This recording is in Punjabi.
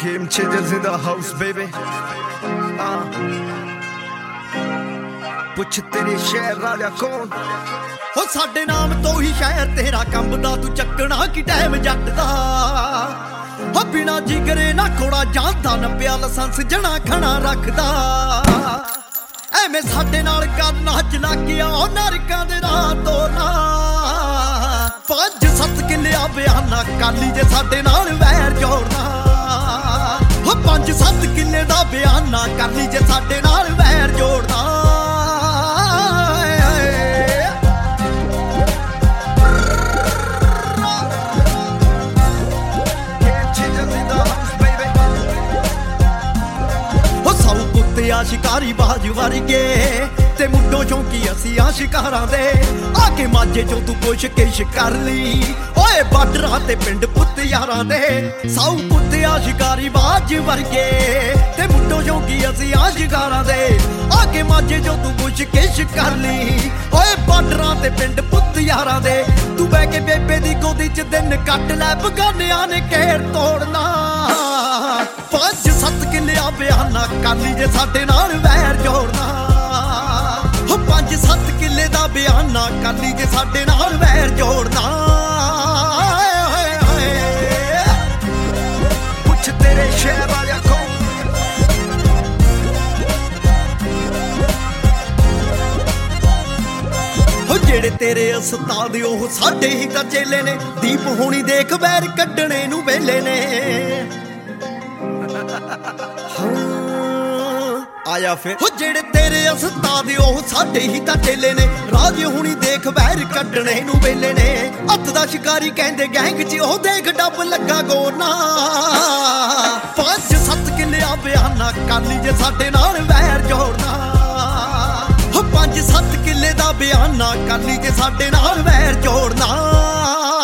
Game changers in the house, baby. ਪੁੱਛ ਤੇਰੇ ਸ਼ਹਿਰ ਰਾਜਾ ਕੌਣ ਹੋ ਸਾਡੇ ਨਾਮ ਤੋਂ ਹੀ ਸ਼ਹਿਰ ਤੇਰਾ ਕੰਬਦਾ ਤੂੰ ਚੱਕਣਾ ਕੀ ਟਾਈਮ ਜੱਟ ਦਾ ਹੋ ਬਿਨਾ ਜਿਗਰੇ ਨਾ ਖੋੜਾ ਜਾਂਦਾ ਨਾ ਪਿਆ ਲਾਇਸੈਂਸ ਜਣਾ ਖਣਾ ਰੱਖਦਾ ਐਵੇਂ ਸਾਡੇ ਨਾਲ ਕਰਨਾ ਚਲਾਕਿਆ ਉਹ ਨਰਕਾਂ ਦੇ ਰਾਹ ਤੋਂ ਨਾ 5-7 ਕਿੱਲਿਆਂ ਬਿਆਨਾ ਕਾਲੀ ਜੇ ਸਾਡੇ ਨਾਲ ਵੈਰ ਜੋੜਨਾ ਹੋ 5-7 ਕਿੱਲੇ ਦਾ ਬਿਆਨਾ ਕਾਲੀ ਜੇ ਸਾਡੇ ਨਾਲ ਵੈਰ ਜੋੜਨਾ शिकारी बाज वर्गे ते मुड्डो चौंकी असी शिकारां दे आके माझे चों तू कुछ किश कर ली ओए बार्डरां ते पिंड पुत्त यारां दे साऊ पुत्तिया शिकारी बाज वर्गे ते मुड्डो चौंकी असी शिकारां दे आके माझे चों तू कुछ किश कर ली ओए बार्डरां ते पिंड पुत्त यारां दे तू बह के बेबे दी गोदी च दिन कट लै बगानियां ने घेर तोड़ना 5-7 किल्लियां बियाना काली जे साडे नाल वैर जोड़ना हो 5-7 किल्ले दा बियाना काली जे साडे नाल वैर जोड़ना ਪੁੱਛ ਤੇਰੇ ਸ਼ਹਿਰ ਰਾਜਾ ਕੌਣ ਹੋ ਜਿਹੜੇ ਤੇਰੇ ਉਸਤਾਦ ਉਹ ਸਾਡੇ ਹੀ ਤਾਂ ਚੇਲੇ ਨੇ ਦੀਪ ਹੋਣੀ ਦੇਖ ਵੈਰ ਕੱਢਣੇ ਨੂੰ ਵੇਲੇ ਨੇ ਆਇਆ ਫਿਰ ਹੋ ਜਿਹੜੇ ਤੇਰੇ ਉਸਤਾਦ ਉਹ ਸਾਡੇ ਹੀ ਤਾਂ ਚੇਲੇ ਨੇ ਰਾਜ ਹੁਣੀ ਦੇਖ ਵੈਰ ਕੱਢਣੇ ਨੂੰ ਵੇਲੇ ਨੇ ਹੱਥ ਦਾ ਸ਼ਿਕਾਰੀ ਕਹਿੰਦੇ ਗੈਂਗ 'ਚ ਉਹ ਦੇਖ ਡੱਬ ਲੱਗਾ ਗੋਨਾ 5-7 ਕਿੱਲਿਆਂ ਬਿਆਨਾ ਕਾਲੀ ਜੇ ਸਾਡੇ ਨਾਲ ਵੈਰ ਜੋੜਨਾ ਹੋ 5-7 ਕਿੱਲੇ ਦਾ ਬਿਆਨਾ ਕਾਲੀ ਜੇ ਸਾਡੇ ਨਾਲ ਵੈਰ ਜੋੜਨਾ